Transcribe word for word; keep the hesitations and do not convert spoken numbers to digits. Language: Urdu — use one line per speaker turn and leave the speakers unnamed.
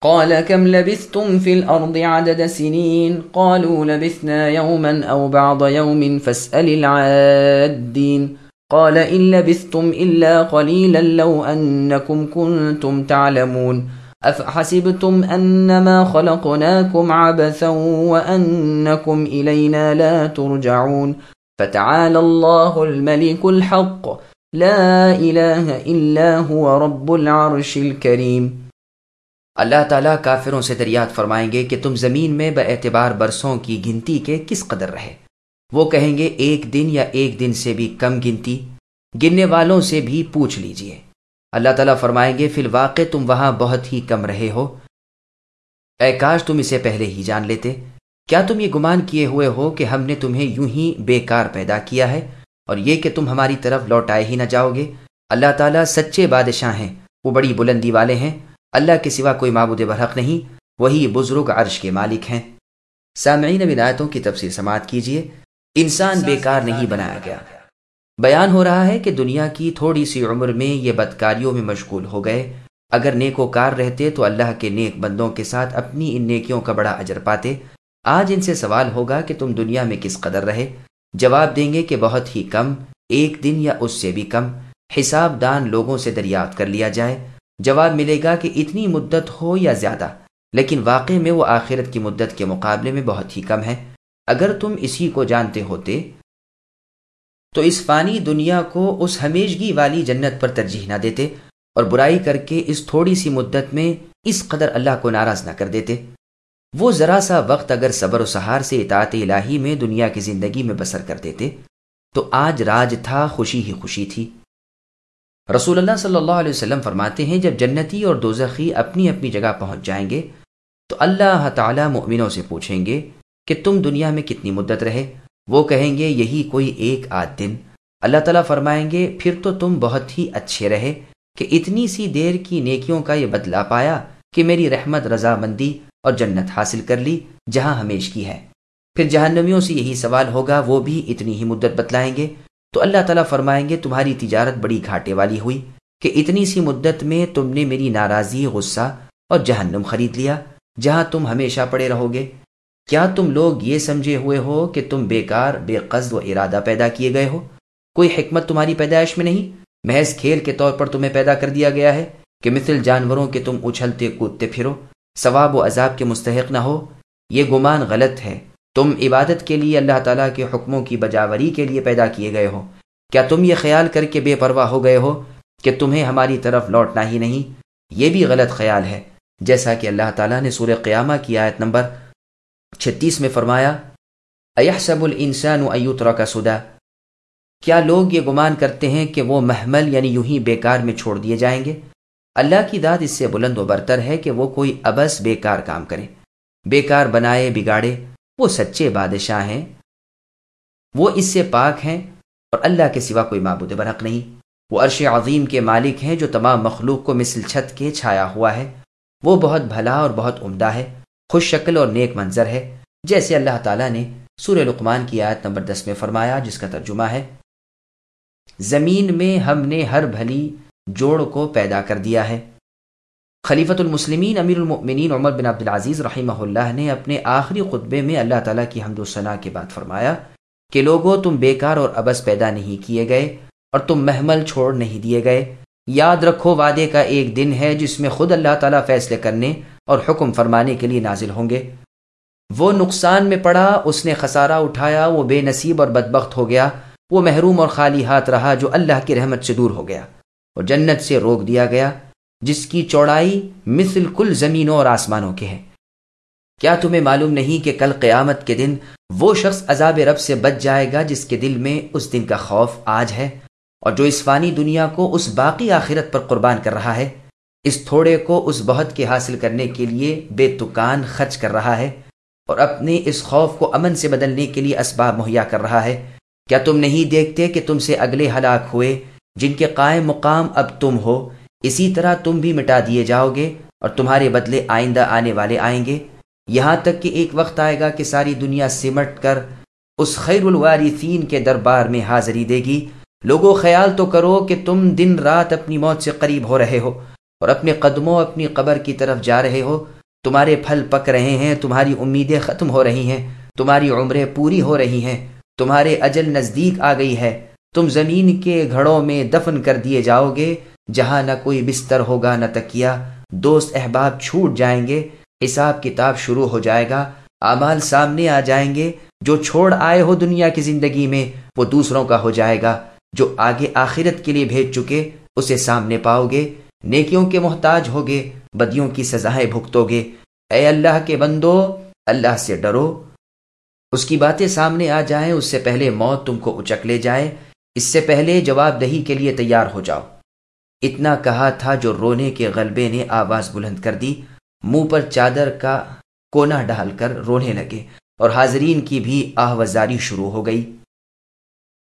قال كم لبثتم في الأرض عدد سنين قالوا لبثنا يوما أو بعض يوم فاسأل العادين قال إن لبثتم إلا قليلا لو أنكم كنتم تعلمون أفحسبتم أنما خلقناكم عبثا وأنكم إلينا لا ترجعون فتعالى الله الملك الحق لا إله إلا هو رب العرش الكريم۔
اللہ تعالیٰ کافروں سے دریافت فرمائیں گے کہ تم زمین میں باعتبار برسوں کی گنتی کے کس قدر رہے؟ وہ کہیں گے ایک دن یا ایک دن سے بھی کم گنتی، گننے والوں سے بھی پوچھ لیجئے۔ اللہ تعالیٰ فرمائیں گے فی الواقع تم وہاں بہت ہی کم رہے ہو، اے کاش تم اسے پہلے ہی جان لیتے۔ کیا تم یہ گمان کیے ہوئے ہو کہ ہم نے تمہیں یوں ہی بیکار پیدا کیا ہے اور یہ کہ تم ہماری طرف لوٹائے ہی نہ جاؤ گے؟ اللہ تعالیٰ سچے بادشاہ ہیں، وہ بڑی بلندی والے ہیں، اللہ کے سوا کوئی معبود برحق نہیں، وہی بزرگ عرش کے مالک ہیں۔ سامعین، اب ان آیتوں کی تفسیر سماعت کیجیے۔ انسان بیکار نہیں بنایا گیا۔ بیان ہو رہا ہے کہ دنیا کی تھوڑی سی عمر میں یہ بدکاریوں میں مشغول ہو گئے، اگر نیکوکار رہتے تو اللہ کے نیک بندوں کے ساتھ اپنی ان نیکیوں کا بڑا اجر پاتے۔ آج ان سے سوال ہوگا کہ تم دنیا میں کس قدر رہے؟ جواب دیں گے کہ بہت ہی کم، ایک دن یا اس سے بھی کم۔ حساب دان لوگوں سے دریافت کر لیا جائے، جواب ملے گا کہ اتنی مدت ہو یا زیادہ، لیکن واقع میں وہ آخرت کی مدت کے مقابلے میں بہت ہی کم ہے۔ اگر تم اسی کو جانتے ہوتے تو اس فانی دنیا کو اس ہمیشگی والی جنت پر ترجیح نہ دیتے اور برائی کر کے اس تھوڑی سی مدت میں اس قدر اللہ کو ناراض نہ کر دیتے۔ وہ ذرا سا وقت اگر صبر و سہار سے اطاعت الہی میں دنیا کی زندگی میں بسر کر دیتے تو آج راج تھا، خوشی ہی خوشی تھی۔ رسول اللہ صلی اللہ علیہ وسلم فرماتے ہیں جب جنتی اور دوزخی اپنی اپنی جگہ پہنچ جائیں گے تو اللہ تعالیٰ مؤمنوں سے پوچھیں گے کہ تم دنیا میں کتنی مدت رہے؟ وہ کہیں گے یہی کوئی ایک آدھ دن۔ اللہ تعالیٰ فرمائیں گے پھر تو تم بہت ہی اچھے رہے کہ اتنی سی دیر کی نیکیوں کا یہ بدلہ پایا کہ میری رحمت، رضامندی اور جنت حاصل کر لی جہاں ہمیش کی ہے۔ پھر جہنمیوں سے یہی سوال ہوگا، وہ بھی اتنی ہی مدت بتلائیں گے تو اللہ تعالیٰ فرمائیں گے تمہاری تجارت بڑی گھاٹے والی ہوئی کہ اتنی سی مدت میں تم نے میری ناراضی، غصہ اور جہنم خرید لیا جہاں تم ہمیشہ پڑے رہو گے۔ کیا تم لوگ یہ سمجھے ہوئے ہو کہ تم بیکار، بے قصد و ارادہ پیدا کیے گئے ہو؟ کوئی حکمت تمہاری پیدائش میں نہیں، محض کھیل کے طور پر تمہیں پیدا کر دیا گیا ہے کہ مثل جانوروں کے تم اچھلتے کودتے پھرو، ثواب و عذاب کے مستحق نہ ہو؟ یہ گمان غلط ہے۔ تم عبادت کے لیے، اللہ تعالیٰ کے حکموں کی بجاوری کے لیے پیدا کیے گئے ہو۔ کیا تم یہ خیال کر کے بے پرواہ ہو گئے ہو کہ تمہیں ہماری طرف لوٹنا ہی نہیں؟ یہ بھی غلط خیال ہے، جیسا کہ اللہ تعالیٰ نے سورہ قیامہ کی آیت نمبر چھتیس میں فرمایا اَيَحْسَبُ الْإِنسَانُ أَن يُتْرَكَ سُدًى، کیا لوگ یہ گمان کرتے ہیں کہ وہ محمل یعنی یوں ہی بیکار میں چھوڑ دیے جائیں گے؟ اللہ کی ذات اس سے بلند و برتر ہے کہ وہ کوئی عبث بیکار کام کرے، بیکار بنائے بگاڑے۔ وہ سچے بادشاہ ہیں، وہ اس سے پاک ہیں اور اللہ کے سوا کوئی معبود برحق نہیں۔ وہ عرش عظیم کے مالک ہیں جو تمام مخلوق کو مثل چھت کے چھایا ہوا ہے۔ وہ بہت بھلا اور بہت عمدہ ہے، خوش شکل اور نیک منظر ہے، جیسے اللہ تعالیٰ نے سورہ لقمان کی آیت نمبر دس میں فرمایا، جس کا ترجمہ ہے زمین میں ہم نے ہر بھلی جوڑ کو پیدا کر دیا ہے۔ خلیفۃ المسلمین امیر المؤمنین عمر بن عبدالعزیز رحمہ اللہ نے اپنے آخری خطبے میں اللہ تعالیٰ کی حمد و ثنا کے بعد فرمایا کہ لوگوں تم بیکار اور عبث پیدا نہیں کیے گئے اور تم محمل چھوڑ نہیں دیے گئے۔ یاد رکھو وعدے کا ایک دن ہے جس میں خود اللہ تعالیٰ فیصلے کرنے اور حکم فرمانے کے لیے نازل ہوں گے۔ وہ نقصان میں پڑا، اس نے خسارہ اٹھایا، وہ بے نصیب اور بدبخت ہو گیا، وہ محروم اور خالی ہاتھ رہا جو اللہ کی رحمت سے دور ہو گیا اور جنت سے روک دیا گیا جس کی چوڑائی مثل کل زمینوں اور آسمانوں کے ہے۔ کیا تمہیں معلوم نہیں کہ کل قیامت کے دن وہ شخص عذاب رب سے بچ جائے گا جس کے دل میں اس دن کا خوف آج ہے اور جو اس فانی دنیا کو اس باقی آخرت پر قربان کر رہا ہے، اس تھوڑے کو اس بہت کے حاصل کرنے کے لیے بے تکان خرچ کر رہا ہے اور اپنے اس خوف کو امن سے بدلنے کے لیے اسباب مہیا کر رہا ہے؟ کیا تم نہیں دیکھتے کہ تم سے اگلے ہلاک ہوئے جن کے قائم مقام اب تم ہو، اسی طرح تم بھی مٹا دیے جاؤ گے اور تمہارے بدلے آئندہ آنے والے آئیں گے، یہاں تک کہ ایک وقت آئے گا کہ ساری دنیا سمٹ کر اس خیر الوارثین کے دربار میں حاضری دے گی۔ لوگوں خیال تو کرو کہ تم دن رات اپنی موت سے قریب ہو رہے ہو اور اپنے قدموں اپنی قبر کی طرف جا رہے ہو، تمہارے پھل پک رہے ہیں، تمہاری امیدیں ختم ہو رہی ہیں، تمہاری عمریں پوری ہو رہی ہیں، تمہارے اجل نزدیک آ گئی ہے، تم زمین کے گھڑوں میں دفن کر دیے جاؤ گے، جہاں نہ کوئی بستر ہوگا نہ تکیہ، دوست احباب چھوٹ جائیں گے، حساب کتاب شروع ہو جائے گا، اعمال سامنے آ جائیں گے، جو چھوڑ آئے ہو دنیا کی زندگی میں وہ دوسروں کا ہو جائے گا، جو آگے آخرت کے لیے بھیج چکے اسے سامنے پاؤ گے، نیکیوں کے محتاج ہوگے، بدیوں کی سزائیں بھگتو گے۔ اے اللہ کے بندو، اللہ سے ڈرو، اس کی باتیں سامنے آ جائیں، اس سے پہلے موت تم کو اچک لے جائے، اس سے پہلے جواب دہی کے لیے تیار ہو جاؤ۔ اتنا کہا تھا جو رونے کے غلبے نے آواز بلند کر دی، منہ پر چادر کا کونا ڈال کر رونے لگے، اور حاضرین کی بھی آہ وزاری شروع ہو گئی۔